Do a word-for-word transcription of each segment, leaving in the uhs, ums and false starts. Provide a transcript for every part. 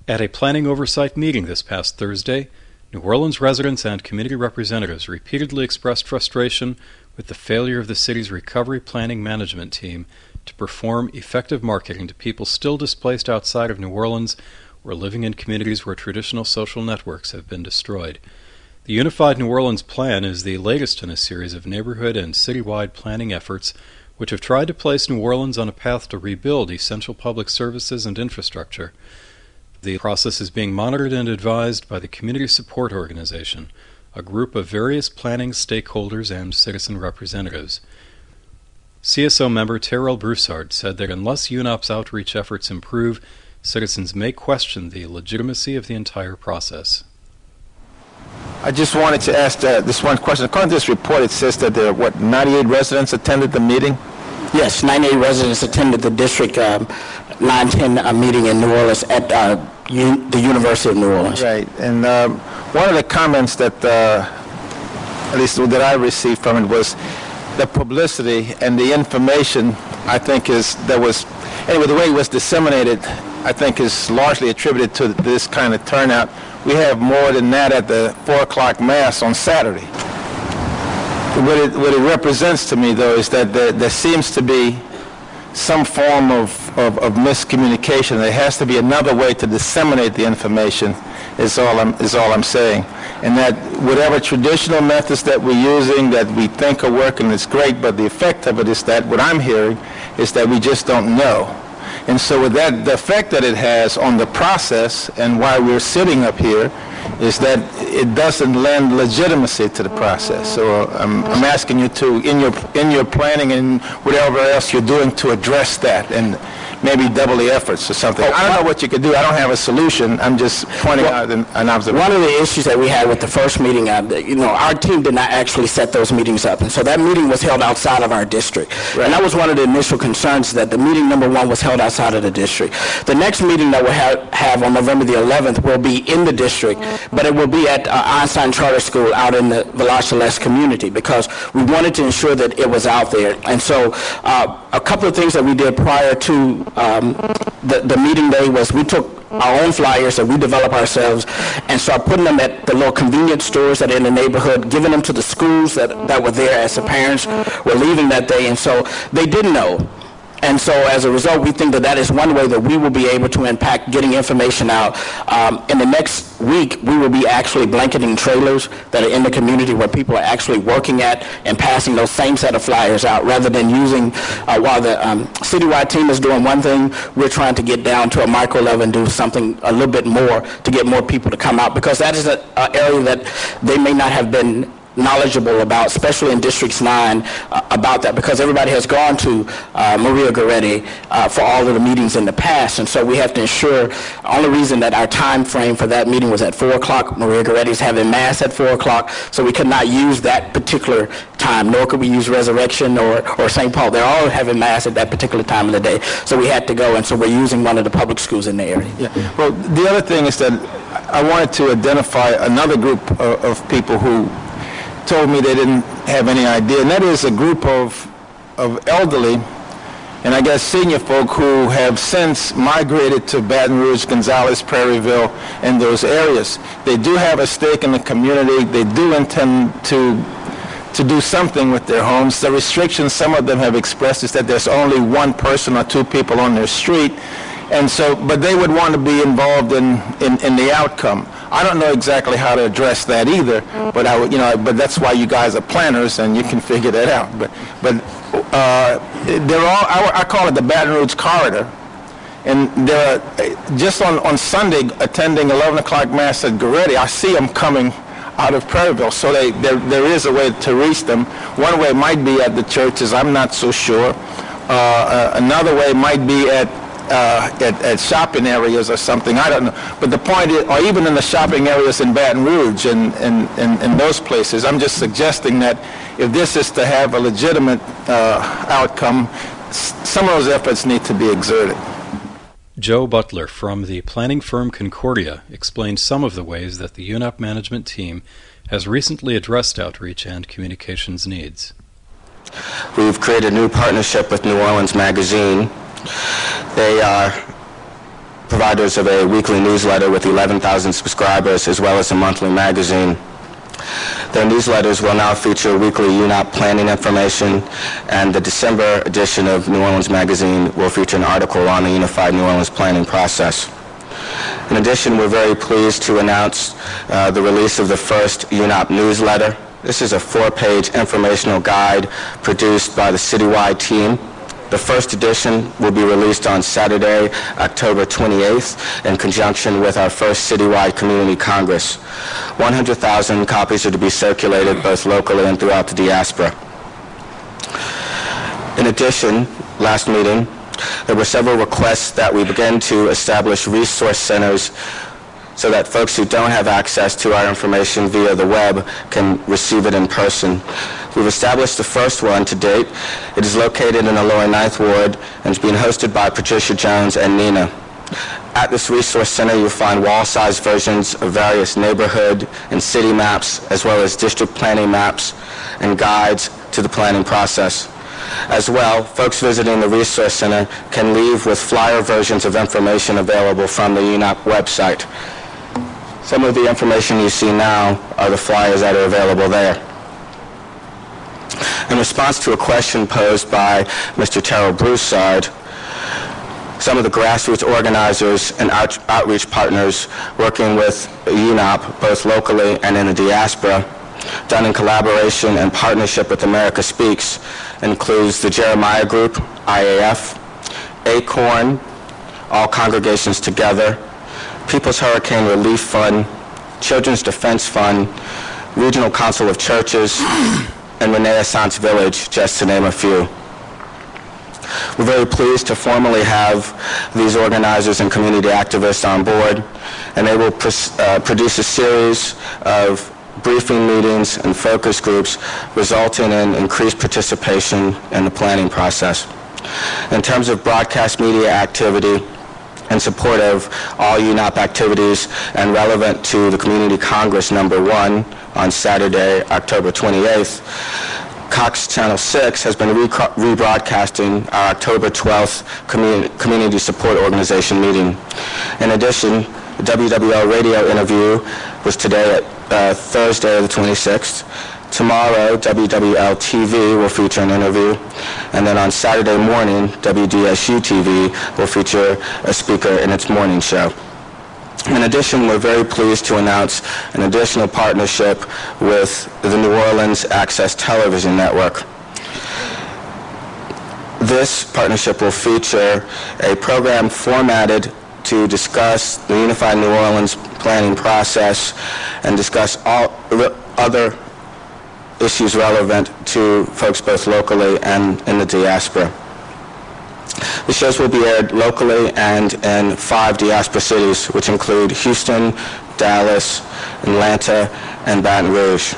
At a planning oversight meeting this past Thursday, New Orleans residents and community representatives repeatedly expressed frustration with the failure of the city's recovery planning management team to perform effective marketing to people still displaced outside of New Orleans or living in communities where traditional social networks have been destroyed. The Unified New Orleans Plan is the latest in a series of neighborhood and citywide planning efforts which have tried to place New Orleans on a path to rebuild essential public services and infrastructure. The process is being monitored and advised by the Community Support Organization, a group of various planning stakeholders and citizen representatives. C S O member Terrell Broussard said that unless U N O P's outreach efforts improve, citizens may question the legitimacy of the entire process. I just wanted to ask uh, this one question. According to this report, it says that there are, what, ninety-eight residents attended the meeting? Yes, ninety-eight residents attended the District um, nine ten uh, meeting in New Orleans at uh, U the University of New Orleans. Right, and um, one of the comments that, uh, at least that I received from it, was the publicity and the information, I think, is, that was, anyway, the way it was disseminated, I think, is largely attributed to this kind of turnout. We have more than that at the four o'clock Mass on Saturday. What it, what it represents to me, though, is that there, there seems to be some form of, of, of miscommunication. There has to be another way to disseminate the information, is all I'm, is all I'm saying. And that whatever traditional methods that we're using that we think are working is great, but the effect of it is that what I'm hearing is that we just don't know. And so with that, the effect that it has on the process and why we're sitting up here is that it doesn't lend legitimacy to the process. So uh, I'm, I'm asking you to, in your, in your planning and whatever else you're doing, to address that and maybe double the efforts or something. I don't know what you could do. I don't have a solution. I'm just pointing well, out an, an observation. One of the issues that we had with the first meeting, uh, you know, our team did not actually set those meetings up. And so that meeting was held outside of our district. Right. And that was one of the initial concerns, that the meeting number one was held outside of the district. The next meeting that we'll have, have on November the eleventh will be in the district, but it will be at uh, Einstein Charter School out in the Village Celeste community, because we wanted to ensure that it was out there. And so uh, a couple of things that we did prior to Um, the, the meeting day was we took our own flyers that we develop ourselves and start putting them at the little convenience stores that are in the neighborhood, giving them to the schools that, that were there as the parents were leaving that day. And so they didn't know. And so as a result, we think that that is one way that we will be able to impact getting information out. Um, in the next week, we will be actually blanketing trailers that are in the community where people are actually working at and passing those same set of flyers out, rather than using, uh, while the um, citywide team is doing one thing, we're trying to get down to a micro level and do something a little bit more to get more people to come out, because that is an area that they may not have been knowledgeable about, especially in Districts nine, uh, about that, because everybody has gone to uh, Maria Goretti uh, for all of the meetings in the past, and so we have to ensure. The only reason that our time frame for that meeting was at four o'clock, Maria Goretti is having Mass at four o'clock, so we could not use that particular time, nor could we use Resurrection or, or Saint Paul. They're all having Mass at that particular time of the day, so we had to go, and so we're using one of the public schools in the area. Yeah. Well, the other thing is that I wanted to identify another group of, of people who told me they didn't have any idea, and that is a group of of elderly and I guess senior folk who have since migrated to Baton Rouge, Gonzales, Prairieville, and those areas. They do have a stake in the community. They do intend to to do something with their homes. The restrictions some of them have expressed is that there's only one person or two people on their street, and so, but they would want to be involved in, in, in the outcome. I don't know exactly how to address that either, but I would, you know, but that's why you guys are planners and you can figure that out. But, but uh, they're all, I, I call it the Baton Rouge corridor, and they're just on on Sunday attending eleven o'clock Mass at Goretti. I see them coming out of Prairieville, so they, there there is a way to reach them. One way might be at the churches. I'm not so sure. Uh, uh, another way might be at. Uh, at, at shopping areas or something, I don't know. But the point is, or even in the shopping areas in Baton Rouge and, and, and, and those places, I'm just suggesting that if this is to have a legitimate uh, outcome, s- some of those efforts need to be exerted. Joe Butler from the planning firm Concordia explained some of the ways that the U N O P management team has recently addressed outreach and communications needs. We've created a new partnership with New Orleans Magazine. They are providers of a weekly newsletter with eleven thousand subscribers, as well as a monthly magazine. Their newsletters will now feature weekly U N O P planning information, and the December edition of New Orleans Magazine will feature an article on the Unified New Orleans planning process. In addition, we're very pleased to announce uh, the release of the first U N O P newsletter. This is a four-page informational guide produced by the citywide team. The first edition will be released on Saturday, October twenty-eighth, in conjunction with our first citywide community congress. one hundred thousand copies are to be circulated both locally and throughout the diaspora. In addition, last meeting, there were several requests that we begin to establish resource centers so that folks who don't have access to our information via the web can receive it in person. We've established the first one to date. It is located in the Lower Ninth Ward and is being hosted by Patricia Jones and Nina. At this resource center, you'll find wall-sized versions of various neighborhood and city maps, as well as district planning maps and guides to the planning process. As well, folks visiting the resource center can leave with flyer versions of information available from the U N O P website. Some of the information you see now are the flyers that are available there. In response to a question posed by Mister Terrell Broussard, some of the grassroots organizers and out outreach partners working with U N O P, both locally and in the diaspora, done in collaboration and partnership with America Speaks, includes the Jeremiah Group, I A F, ACORN, All Congregations Together, People's Hurricane Relief Fund, Children's Defense Fund, Regional Council of Churches, and Renaissance Village, just to name a few. We're very pleased to formally have these organizers and community activists on board, and they will pr uh, produce a series of briefing meetings and focus groups resulting in increased participation in the planning process. In terms of broadcast media activity, in support of all U N O P activities and relevant to the Community Congress number one on Saturday, October twenty-eighth, Cox Channel six has been re rebroadcasting our October twelfth Community, Community Support Organization meeting. In addition, the W W L radio interview was today at uh, Thursday the twenty-sixth. Tomorrow, W W L T V will feature an interview, and then on Saturday morning, W D S U T V will feature a speaker in its morning show. In addition, we're very pleased to announce an additional partnership with the New Orleans Access Television Network. This partnership will feature a program formatted to discuss the Unified New Orleans planning process and discuss all other issues relevant to folks both locally and in the diaspora. The shows will be aired locally and in five diaspora cities, which include Houston, Dallas, Atlanta, and Baton Rouge.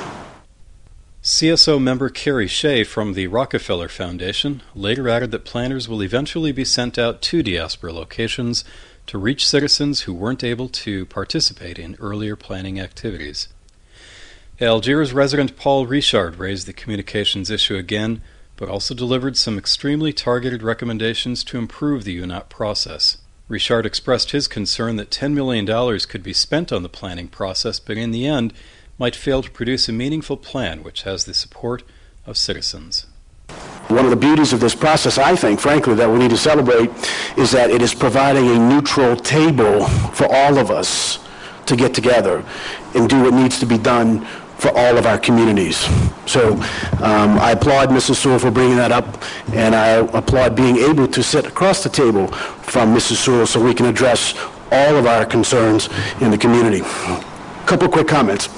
C S O member Carrie Shea from the Rockefeller Foundation later added that planners will eventually be sent out to diaspora locations to reach citizens who weren't able to participate in earlier planning activities. Algiers resident Paul Richard raised the communications issue again, but also delivered some extremely targeted recommendations to improve the U N O P process. Richard expressed his concern that ten million dollars could be spent on the planning process, but in the end might fail to produce a meaningful plan which has the support of citizens. One of the beauties of this process, I think, frankly, that we need to celebrate is that it is providing a neutral table for all of us to get together and do what needs to be done for all of our communities. So um, I applaud Missus Sewell for bringing that up, and I applaud being able to sit across the table from Missus Sewell so we can address all of our concerns in the community. A couple quick comments.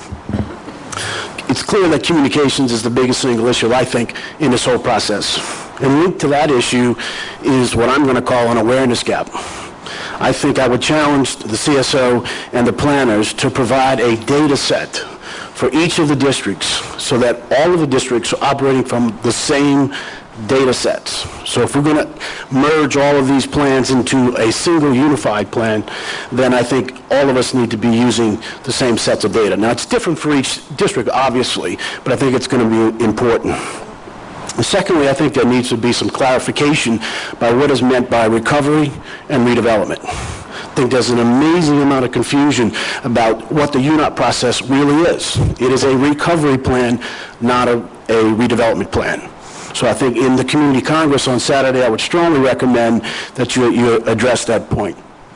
It's clear that communications is the biggest single issue, I think, in this whole process. And linked to that issue is what I'm going to call an awareness gap. I think I would challenge the C S O and the planners to provide a data set for each of the districts so that all of the districts are operating from the same data sets. So if we're going to merge all of these plans into a single unified plan, then I think all of us need to be using the same sets of data. Now, it's different for each district, obviously, but I think it's going to be important. And secondly, I think there needs to be some clarification by what is meant by recovery and redevelopment. I think there's an amazing amount of confusion about what the U N O P process really is. It is a recovery plan, not a, a redevelopment plan. So I think in the Community Congress on Saturday, I would strongly recommend that you, you address that point.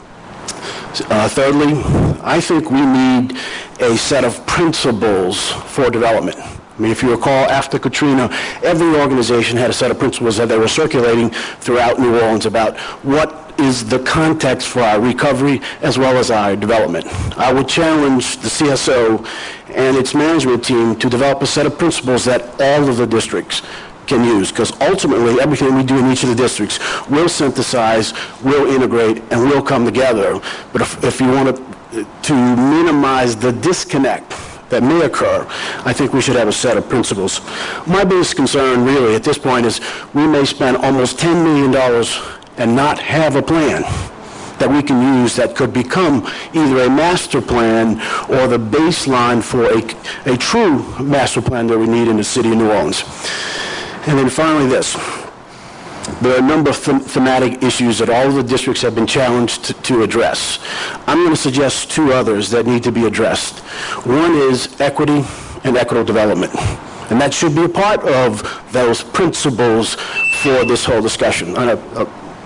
Uh, thirdly, I think we need a set of principles for development. I mean, if you recall, after Katrina, every organization had a set of principles that they were circulating throughout New Orleans about what is the context for our recovery as well as our development. I would challenge the C S O and its management team to develop a set of principles that all of the districts can use, because ultimately everything we do in each of the districts will synthesize, will integrate, and will come together. But if, if you want to, to minimize the disconnect that may occur, I think we should have a set of principles. My biggest concern really at this point is we may spend almost ten million dollars and not have a plan that we can use that could become either a master plan or the baseline for a, a true master plan that we need in the city of New Orleans. And then finally this. There are a number of them thematic issues that all of the districts have been challenged to, to address. I'm going to suggest two others that need to be addressed. One is equity and equitable development. And that should be a part of those principles for this whole discussion. Uh, uh,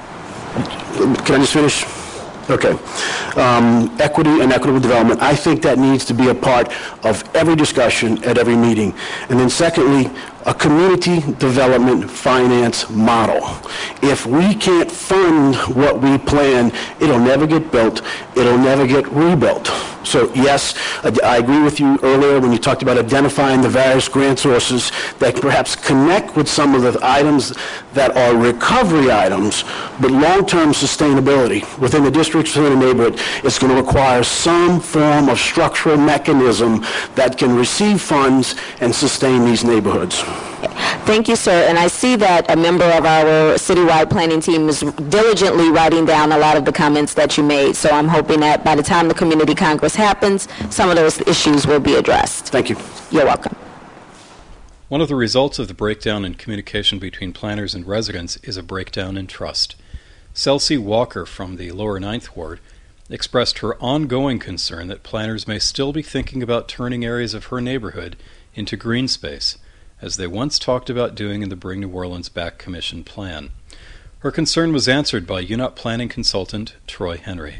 can I just finish? Okay. Um, equity and equitable development, I think that needs to be a part of every discussion at every meeting. And then secondly, a community development finance model. If we can't fund what we plan, it'll never get built, it'll never get rebuilt. So yes, I, I agree with you earlier when you talked about identifying the various grant sources that perhaps connect with some of the items that are recovery items, but long-term sustainability within the districts, within the neighborhood, is going to require some form of structural mechanism that can receive funds and sustain these neighborhoods. Thank you, sir. And I see that a member of our citywide planning team is diligently writing down a lot of the comments that you made. So I'm hoping that by the time the Community Congress happens, some of those issues will be addressed. Thank you. You're welcome. One of the results of the breakdown in communication between planners and residents is a breakdown in trust. Celcy Walker from the Lower Ninth Ward expressed her ongoing concern that planners may still be thinking about turning areas of her neighborhood into green space, as they once talked about doing in the Bring New Orleans Back Commission plan. Her concern was answered by U N O P planning consultant Troy Henry.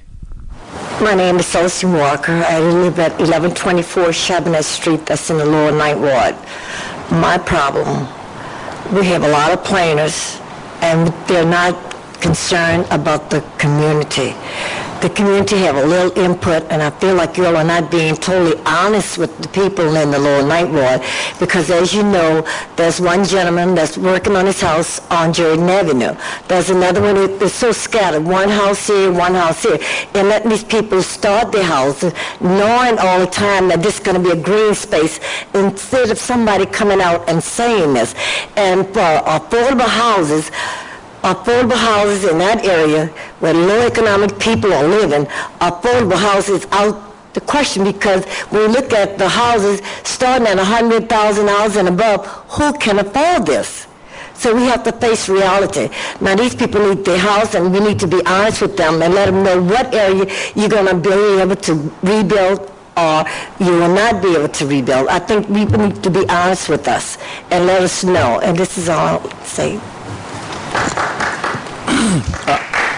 My name is Celcy Walker. I live at eleven twenty-four Chabonet Street, that's in the Lower Ninth Ward. My problem, we have a lot of planners, and they're not concerned about the community. The community have a little input, and I feel like you all are not being totally honest with the people in the Lower Ninth Ward, because as you know, there's one gentleman that's working on his house on Jordan Avenue. There's another one that's so scattered, one house here, one house here, and letting these people start their houses, knowing all the time that this is going to be a green space, instead of somebody coming out and saying this. And for affordable houses, affordable houses in that area where low economic people are living, affordable houses out the question, because when we look at the houses starting at one hundred thousand dollars and above, who can afford this? So we have to face reality. Now these people need their house, and we need to be honest with them and let them know what area you're going to be able to rebuild or you will not be able to rebuild. I think we need to be honest with us and let us know. And this is all I'll say. Uh,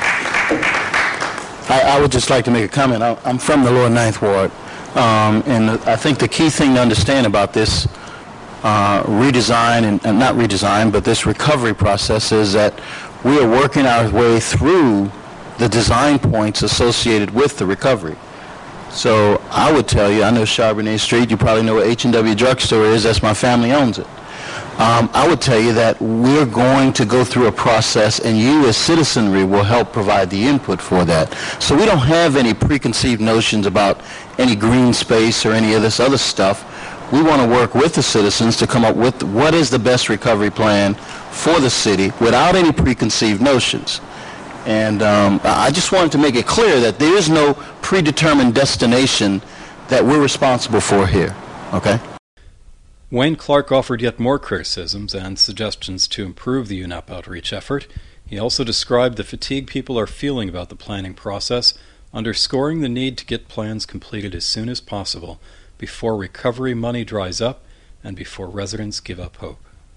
I, I would just like to make a comment. I, I'm from the Lower Ninth Ward, um, and I think the key thing to understand about this uh, redesign, and, and not redesign, but this recovery process is that we are working our way through the design points associated with the recovery. So I would tell you, I know Charbonnet Street, you probably know what H and W Drugstore is, that's my family owns it. Um, I would tell you that we're going to go through a process, and you as citizenry will help provide the input for that. So we don't have any preconceived notions about any green space or any of this other stuff. We want to work with the citizens to come up with what is the best recovery plan for the city without any preconceived notions. And um, I just wanted to make it clear that there is no predetermined destination that we're responsible for here, okay? Wayne Clark offered yet more criticisms and suggestions to improve the U N O P outreach effort. He also described the fatigue people are feeling about the planning process, underscoring the need to get plans completed as soon as possible before recovery money dries up and before residents give up hope.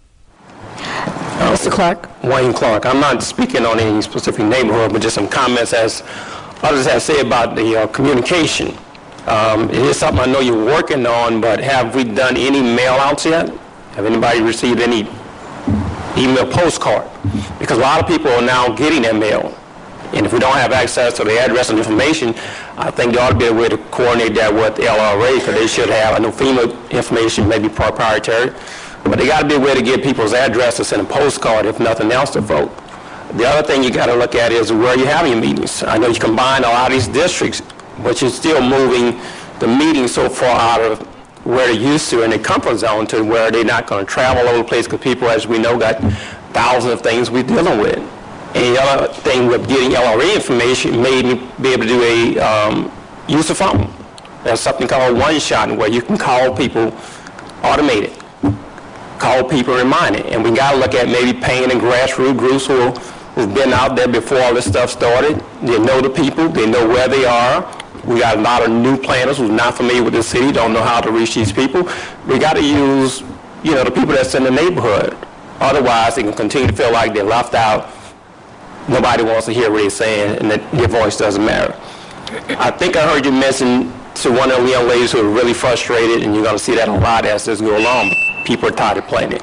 Uh, Mister Clark? Wayne Clark. I'm not speaking on any specific neighborhood, but just some comments as others have said about the uh, communication. Um, it is something I know you're working on, but have we done any mail-outs yet? Have anybody received any email postcard? Because a lot of people are now getting their mail. And if we don't have access to the address and information, I think there ought to be a way to coordinate that with L R A, because they should have, I know FEMA information may be proprietary, but they got to be a way to get people's addresses and a postcard, if nothing else, to vote. The other thing you got to look at is where you have your meetings. I know you combine a lot of these districts, but you're still moving the meetings so far out of where they're used to in their comfort zone to where they're not going to travel all over the place, because people, as we know, got thousands of things we're dealing with. And the other thing with getting L R A information made me be able to do a um, use of phone. There's something called One Shot, where you can call people automated, call people reminded. And we got to look at maybe paying in grassroots groups who, who've been out there before all this stuff started. They know the people, they know where they are. We got a lot of new planners who's not familiar with the city, don't know how to reach these people. We got to use, you know, the people that's in the neighborhood. Otherwise, they can continue to feel like they're left out. Nobody wants to hear what they're saying, and that your voice doesn't matter. I think I heard you mention to one of the young ladies who are really frustrated, and you're going to see that a lot as this goes along. People are tired of planning.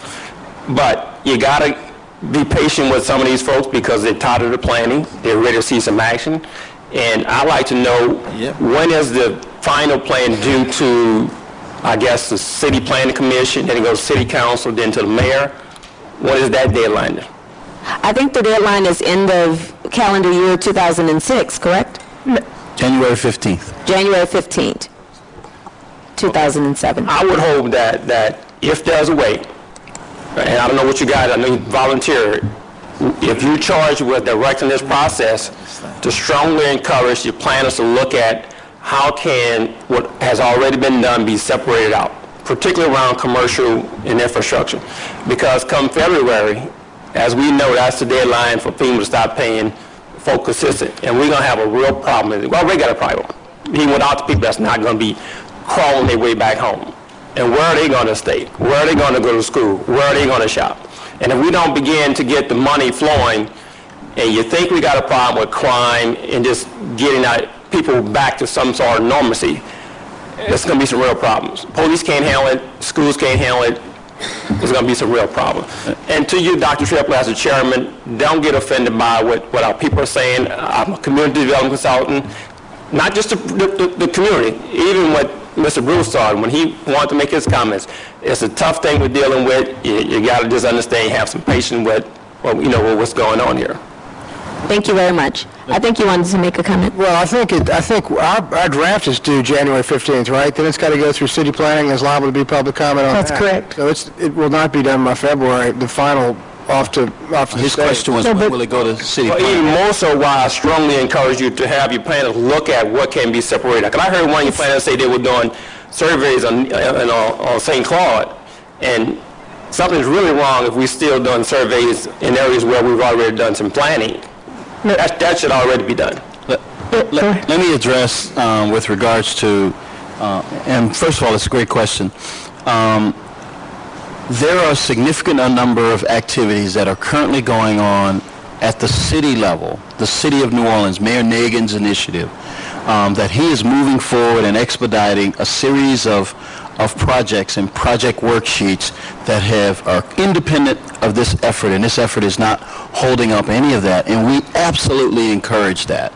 But you got to be patient with some of these folks because they're tired of the planning. They're ready to see some action. And I'd like to know, yep, when is the final plan due to, I guess, the City Planning Commission, then it goes to City Council, then to the mayor? What is that deadline? I think the deadline is end of calendar year two thousand six, correct? January fifteenth. January fifteenth, two thousand seven. I would hope that, that if there's a way, and I don't know what you guys, I know you volunteered, if you're charged with directing this process, to strongly encourage your planners to look at how can what has already been done be separated out, particularly around commercial and infrastructure. Because come February, as we know, that's the deadline for FEMA to stop paying folk consistent. And we're going to have a real problem. Well, we got a problem. Even without the people that's not going to be crawling their way back home. And where are they going to stay? Where are they going to go to school? Where are they going to shop? And if we don't begin to get the money flowing, and you think we got a problem with crime and just getting our people back to some sort of normalcy, it's going to be some real problems. Police can't handle it. Schools can't handle it. There's going to be some real problems. And to you, Doctor Triplett, as the chairman, don't get offended by what, what our people are saying. I'm a community development consultant, not just the, the, the community, even what Mister Broussard, when he wanted to make his comments, it's a tough thing we're dealing with. You, you got to just understand, have some patience with, well, you know, with what's going on here. Thank you very much. I think you wanted to make a comment. Well, I think it, I think our, our draft is due January fifteenth, right? Then it's got to go through city planning. There's liable to be public comment on That's that. correct. So it's, it will not be done by February. The final off to off to His the state. question was, when will it go to city Well, planning? even more so why I strongly encourage you to have your planners look at what can be separated. Because I heard one of your planners say they were doing surveys on, on, on Saint Claude, and something's really wrong if we're still doing surveys in areas where we've already done some planning. That, that should already be done. Let, let, let me address um, with regards to, uh, and first of all, it's a great question. Um, there are a significant number of activities that are currently going on at the city level, the City of New Orleans, Mayor Nagin's initiative, um, that he is moving forward and expediting a series of of projects and project worksheets that have are independent of this effort, and this effort is not holding up any of that, and we absolutely encourage that.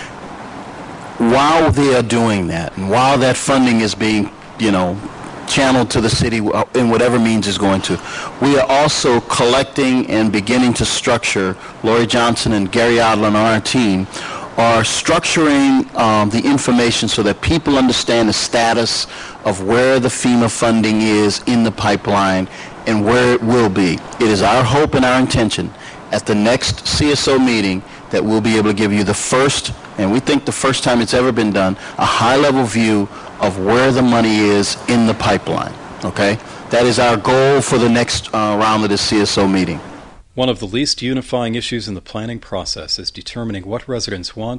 While they are doing that, and while that funding is being, you know, channeled to the city in whatever means is going to, we are also collecting and beginning to structure, Lori Johnson and Gary Odlin on our team, are structuring um, the information so that people understand the status of where the FEMA funding is in the pipeline and where it will be. It is our hope and our intention at the next C S O meeting that we'll be able to give you the first, and we think the first time it's ever been done, a high-level view of where the money is in the pipeline, okay? That is our goal for the next uh, round of the C S O meeting. One of the least unifying issues in the planning process is determining what residents want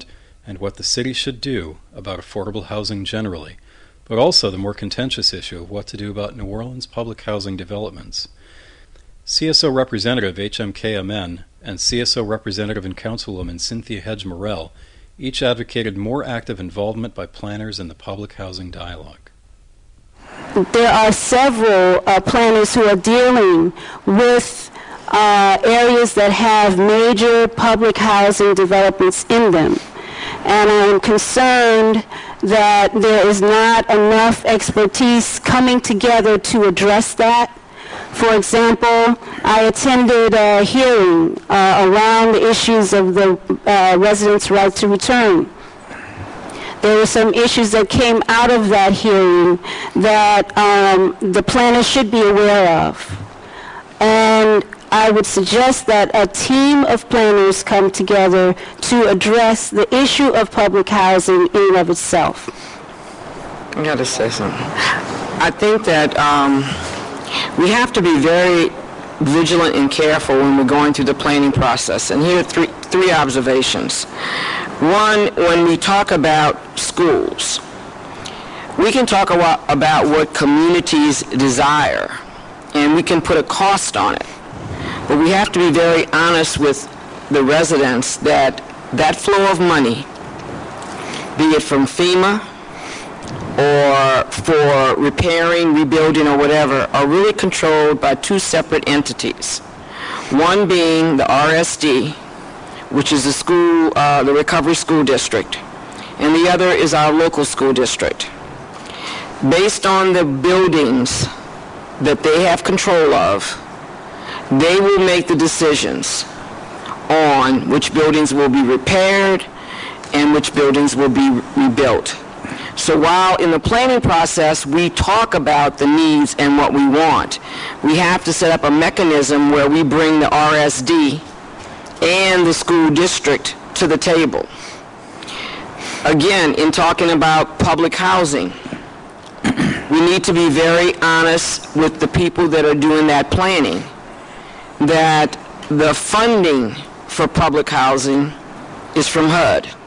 and what the city should do about affordable housing generally, but also the more contentious issue of what to do about New Orleans public housing developments. C S O Representative H M K Amen and C S O Representative and Councilwoman Cynthia Hedge Morell each advocated more active involvement by planners in the public housing dialogue. There are several uh, planners who are dealing with uh, areas that have major public housing developments in them. And I am concerned that there is not enough expertise coming together to address that. For example, I attended a hearing uh, around the issues of the uh, residents' right to return. There were some issues that came out of that hearing that um, the planners should be aware of. And I would suggest that a team of planners come together to address the issue of public housing in and of itself. I got to say something. I think that um, we have to be very vigilant and careful when we're going through the planning process. And here are three, three observations. One, when we talk about schools, we can talk about, about what communities desire, and we can put a cost on it. But we have to be very honest with the residents that that flow of money, be it from FEMA or for repairing, rebuilding, or whatever, are really controlled by two separate entities. One being the R S D, which is the school, uh, the Recovery School District, and the other is our local school district. Based on the buildings that they have control of, they will make the decisions on which buildings will be repaired and which buildings will be rebuilt. So while in the planning process we talk about the needs and what we want, we have to set up a mechanism where we bring the R S D and the school district to the table. Again, in talking about public housing, we need to be very honest with the people that are doing that planning, that the funding for public housing is from H U D,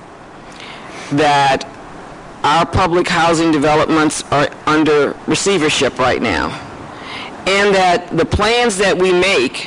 that our public housing developments are under receivership right now, and that the plans that we make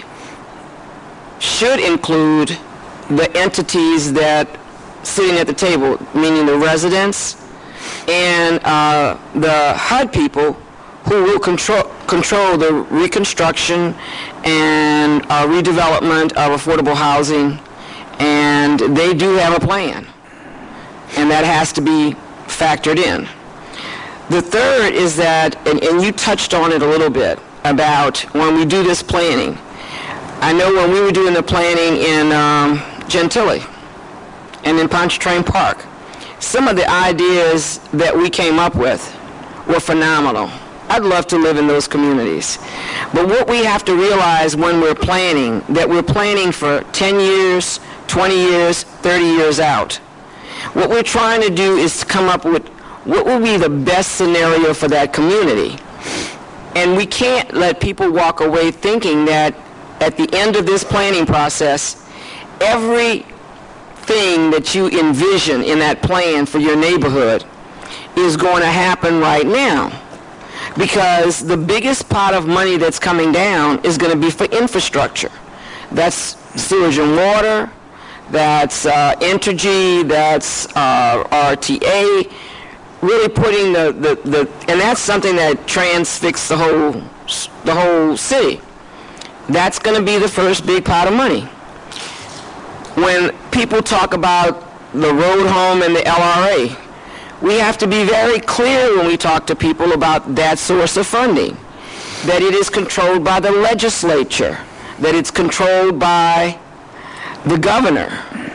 should include the entities that sitting at the table, meaning the residents and uh, the H U D people who will control, control the reconstruction and uh, redevelopment of affordable housing, and they do have a plan, and that has to be factored in. The third is that, and, and you touched on it a little bit, about when we do this planning. I know when we were doing the planning in um, Gentilly and in Pontchartrain Park, some of the ideas that we came up with were phenomenal. I'd love to live in those communities. But what we have to realize when we're planning, that we're planning for ten years, twenty years, thirty years out. What we're trying to do is come up with what will be the best scenario for that community. And we can't let people walk away thinking that at the end of this planning process, everything that you envision in that plan for your neighborhood is going to happen right now. Because the biggest pot of money that's coming down is going to be for infrastructure. That's sewage and water, that's uh, Entergy, that's uh, R T A, really putting the, the, the, and that's something that transfixes the whole, the whole city. That's going to be the first big pot of money. When people talk about the road home and the L R A, we have to be very clear when we talk to people about that source of funding, that it is controlled by the legislature, that it's controlled by the governor,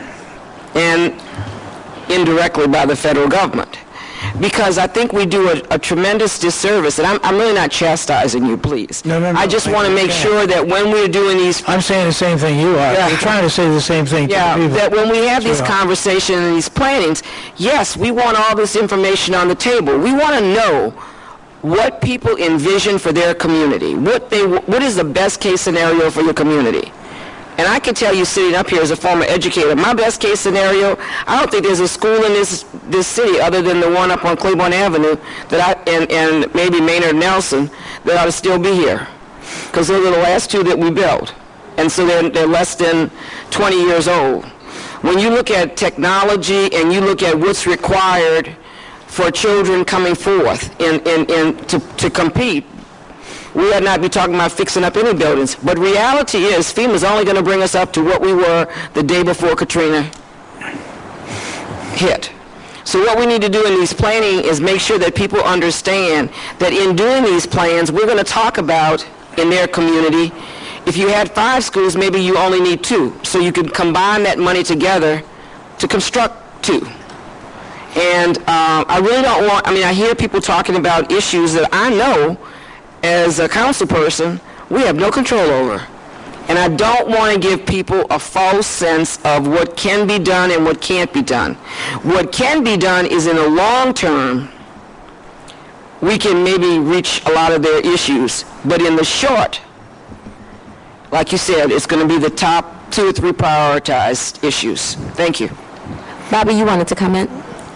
and indirectly by the federal government. Because I think we do a, a tremendous disservice, and I'm, I'm really not chastising you, please. No, no, no. I just want to make sure that when we're doing these... I'm saying the same thing you are. Yeah. You're trying to say the same thing yeah, to the people. that when we have these Sure. conversations and these plannings, yes, we want all this information on the table. We want to know what people envision for their community, what they, what is the best case scenario for your community. And I can tell you, sitting up here as a former educator, my best case scenario, I don't think there's a school in this this city other than the one up on Claiborne Avenue that I, and, and maybe Maynard Nelson, that ought to still be here. Because those are the last two that we built. And so they're, they're less than twenty years old. When you look at technology and you look at what's required for children coming forth in, in, in to, to compete, we ought not be talking about fixing up any buildings. But reality is FEMA's only going to bring us up to what we were the day before Katrina hit. So what we need to do in these planning is make sure that people understand that in doing these plans, we're going to talk about in their community, if you had five schools, maybe you only need two. So you could combine that money together to construct two. And uh, I really don't want, I mean, I hear people talking about issues that I know as a council person, we have no control over. And I don't want to give people a false sense of what can be done and what can't be done. What can be done is in the long term, we can maybe reach a lot of their issues. But in the short, like you said, it's going to be the top two or three prioritized issues. Thank you. Bobby, you wanted to comment?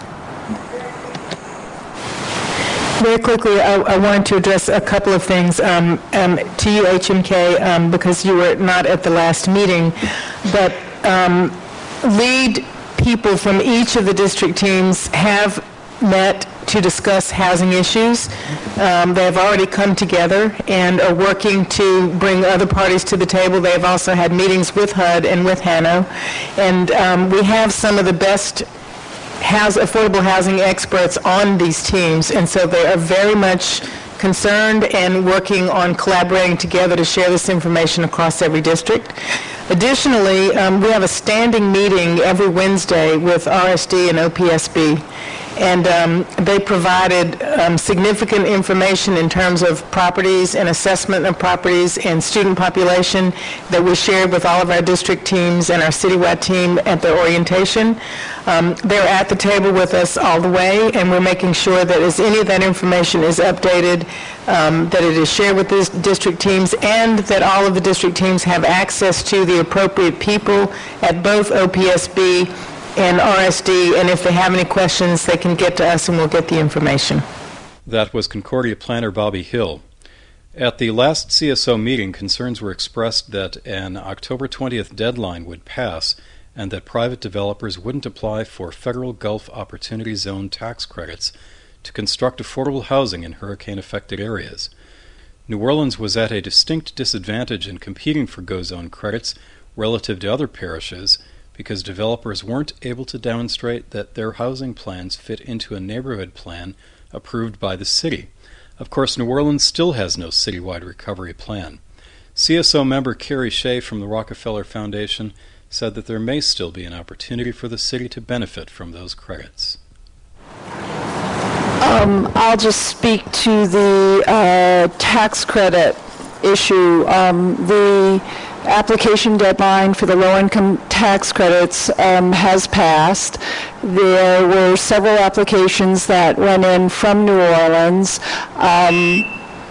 Very quickly, I, I wanted to address a couple of things um, um, to you, H M K, um, because you were not at the last meeting, but um, lead people from each of the district teams have met to discuss housing issues. Um, they have already come together and are working to bring other parties to the table. They have also had meetings with H U D and with Hano, and um, we have some of the best House, affordable housing experts on these teams, and so they are very much concerned and working on collaborating together to share this information across every district. Additionally, um, we have a standing meeting every Wednesday with R S D and O P S B, and um, they provided um, significant information in terms of properties and assessment of properties and student population that we shared with all of our district teams and our citywide team at their orientation. Um, they're at the table with us all the way, and we're making sure that as any of that information is updated, um, that it is shared with the district teams, and that all of the district teams have access to the appropriate people at both O P S B and R S D, and if they have any questions, they can get to us and we'll get the information. That was Concordia planner Bobby Hill. At the last C S O meeting, concerns were expressed that an October twentieth deadline would pass and that private developers wouldn't apply for federal Gulf Opportunity Zone tax credits to construct affordable housing in hurricane-affected areas. New Orleans was at a distinct disadvantage in competing for G O Zone credits relative to other parishes because developers weren't able to demonstrate that their housing plans fit into a neighborhood plan approved by the city. Of course, New Orleans still has no citywide recovery plan. C S O member Carrie Shea from the Rockefeller Foundation said that there may still be an opportunity for the city to benefit from those credits. Um, I'll just speak to the uh, tax credit issue. Um, the application deadline for the low-income tax credits um, has passed. There were several applications that went in from New Orleans. Um,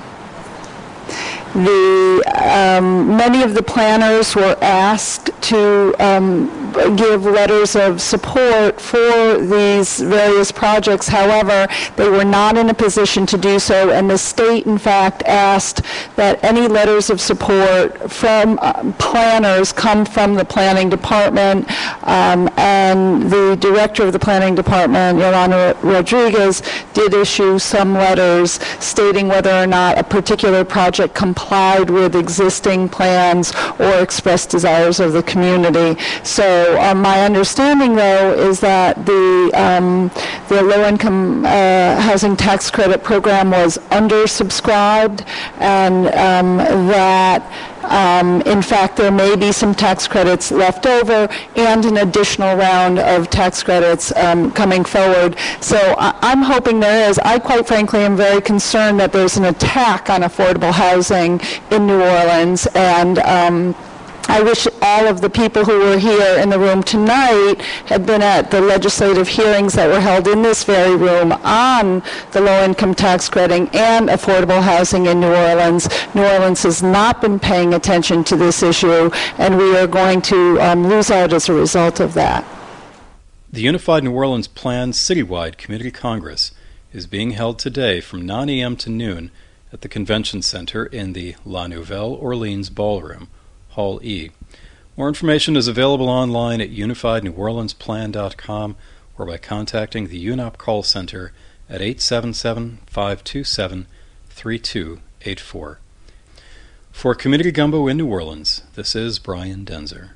The, um, many of the planners were asked to um, give letters of support for these various projects. However, they were not in a position to do so, and the state, in fact, asked that any letters of support from um, planners come from the planning department, um, and the director of the planning department, Yolanda Rodriguez, did issue some letters stating whether or not a particular project complied with existing plans or expressed desires of the community. So um, my understanding, though, is that the um, the low-income uh, housing tax credit program was undersubscribed, and um, that Um, in fact, there may be some tax credits left over and an additional round of tax credits um, coming forward. So I- I'm hoping there is. I, quite frankly, am very concerned that there's an attack on affordable housing in New Orleans, and um, I wish all of the people who were here in the room tonight had been at the legislative hearings that were held in this very room on the low-income tax credit and affordable housing in New Orleans. New Orleans has not been paying attention to this issue, and we are going to um, lose out as a result of that. The Unified New Orleans Plan Citywide Community Congress is being held today from nine a m to noon at the Convention Center in the La Nouvelle Orleans Ballroom, Hall E. More information is available online at unified new orleans plan dot com or by contacting the U N O P call center at eight seven seven, five two seven, three two eight four. For Community Gumbo in New Orleans, this is Brian Denzer.